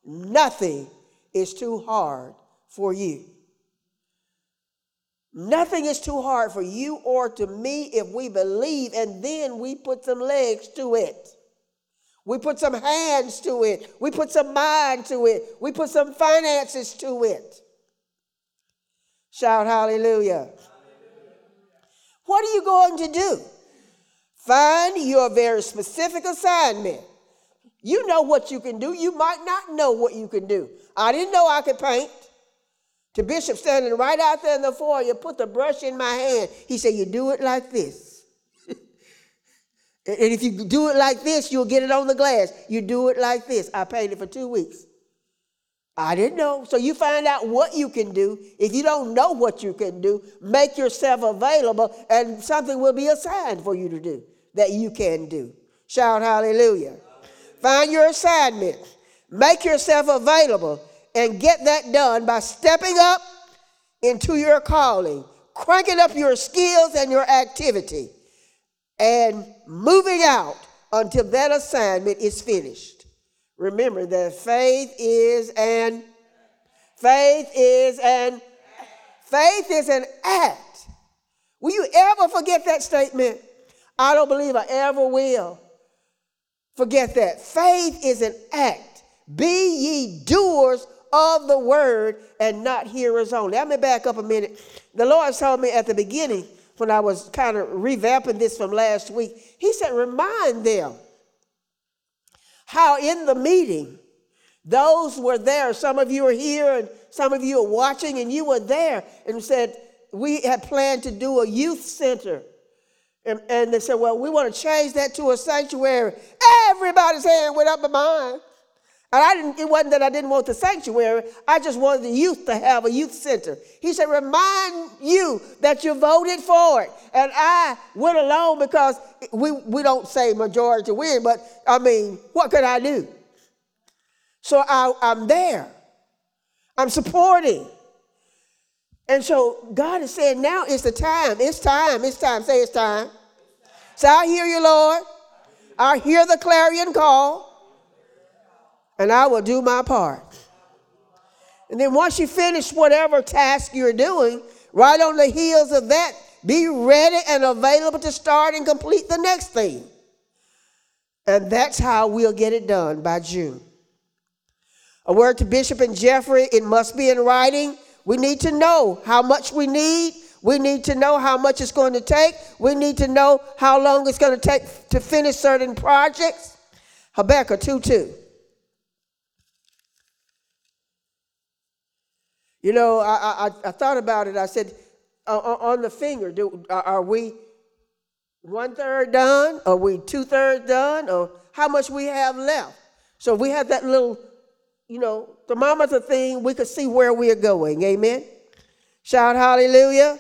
nothing is too hard for you. Nothing is too hard for you or to me if we believe, and then we put some legs to it. We put some hands to it. We put some mind to it. We put some finances to it. Shout hallelujah. What are you going to do? Find your very specific assignment. You know what you can do. You might not know what you can do. I didn't know I could paint. The bishop standing right out there in the foyer, put the brush in my hand. He said, you do it like this. And if you do it like this, you'll get it on the glass. You do it like this. I painted for 2 weeks. I didn't know. So you find out what you can do. If you don't know what you can do, make yourself available and something will be assigned for you to do that you can do. Shout hallelujah. Find your assignment. Make yourself available and get that done by stepping up into your calling, cranking up your skills and your activity, and moving out until that assignment is finished. Remember that faith is an act. Will you ever forget that statement? I don't believe I ever will forget that. Faith is an act. Be ye doers of the word and not hearers only. Let me back up a minute. The Lord told me at the beginning when I was kind of revamping this from last week, he said, remind them how in the meeting, those were there. Some of you are here and some of you are watching, and you were there and said, we had planned to do a youth center. And they said, well, we want to change that to a sanctuary. Everybody's hand went up in mine. And it wasn't that I didn't want the sanctuary. I just wanted the youth to have a youth center. He said, remind you that you voted for it. And I went along because we don't say majority win, but I mean, what could I do? So I'm there. I'm supporting. And so God is saying, now is the time. It's time. It's time. Say it's time. Say, I hear you, Lord. I hear the clarion call. And I will do my part. And then once you finish whatever task you're doing, right on the heels of that, be ready and available to start and complete the next thing. And that's how we'll get it done by June. A word to Bishop and Jeffrey, it must be in writing. We need to know how much we need. We need to know how much it's going to take. We need to know how long it's going to take to finish certain projects. Habakkuk 2:2. You know, I thought about it. I said, on the finger, are we 1/3 done? Are we 2/3 done? Or how much we have left? So if we have that little, thermometer thing, we could see where we are going. Amen? Shout hallelujah.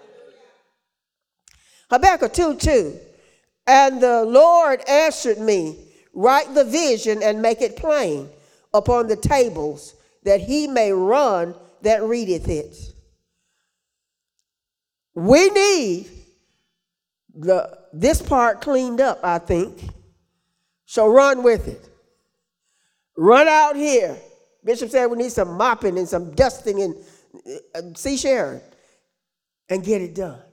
Habakkuk 2:2. And the Lord answered me, write the vision and make it plain upon the tables, that he may run that readeth it. We need this part cleaned up, I think. So run with it. Run out here. Bishop said we need some mopping and some dusting and see Sharon and get it done.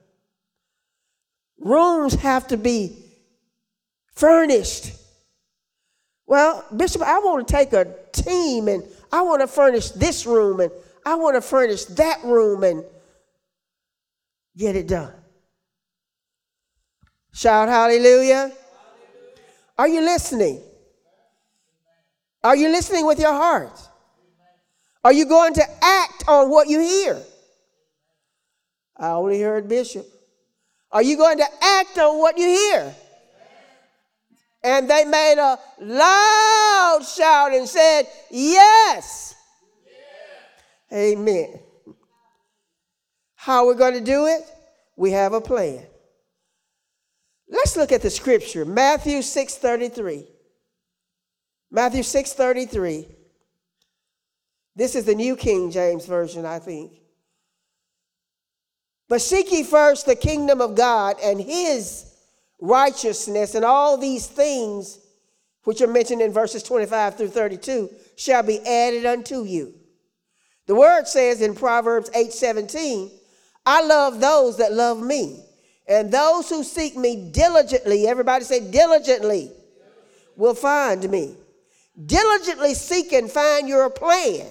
Rooms have to be furnished. Well, Bishop, I want to take a team and I want to furnish this room and I want to furnish that room and get it done. Shout hallelujah. Are you listening? Are you listening with your heart? Are you going to act on what you hear? I only heard Bishop. Are you going to act on what you hear? And they made a loud shout and said, yes. Amen. How are we going to do it? We have a plan. Let's look at the scripture. Matthew 6:33. Matthew 6:33. This is the New King James Version, I think. But seek ye first the kingdom of God and his righteousness, and all these things which are mentioned in verses 25 through 32, shall be added unto you. The word says in Proverbs 8:17, I love those that love me, and those who seek me diligently, everybody say diligently, will find me. Diligently seek and find your plan.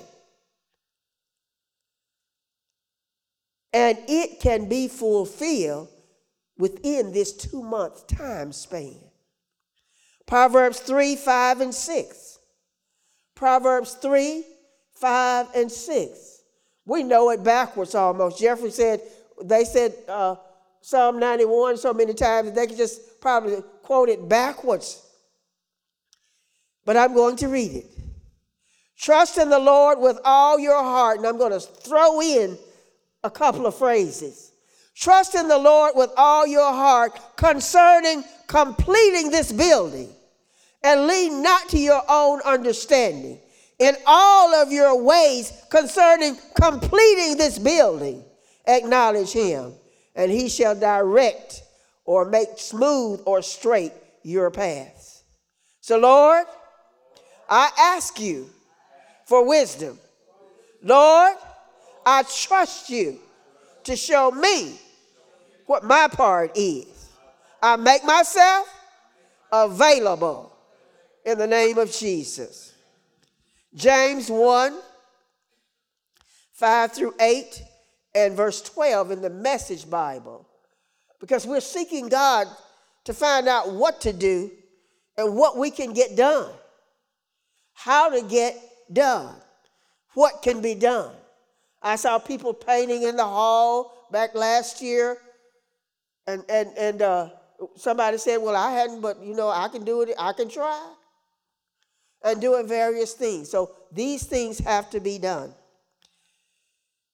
And it can be fulfilled within this 2-month time span. Proverbs 3, 5, and 6. Proverbs 3, 5, and 6. We know it backwards almost. Jeffrey said, they said Psalm 91 so many times that they could just probably quote it backwards. But I'm going to read it. Trust in the Lord with all your heart. And I'm going to throw in a couple of phrases. Trust in the Lord with all your heart concerning completing this building, and lean not to your own understanding. In all of your ways concerning completing this building, acknowledge him, and he shall direct or make smooth or straight your paths. So, Lord, I ask you for wisdom. Lord, I trust you to show me what my part is. I make myself available in the name of Jesus. James 1, 5 through 8 and verse 12 in the Message Bible. Because we're seeking God to find out what to do and what we can get done. How to get done. What can be done. I saw people painting in the hall back last year. And somebody said, well, I hadn't, but I can do it. I can try. And doing various things. So these things have to be done.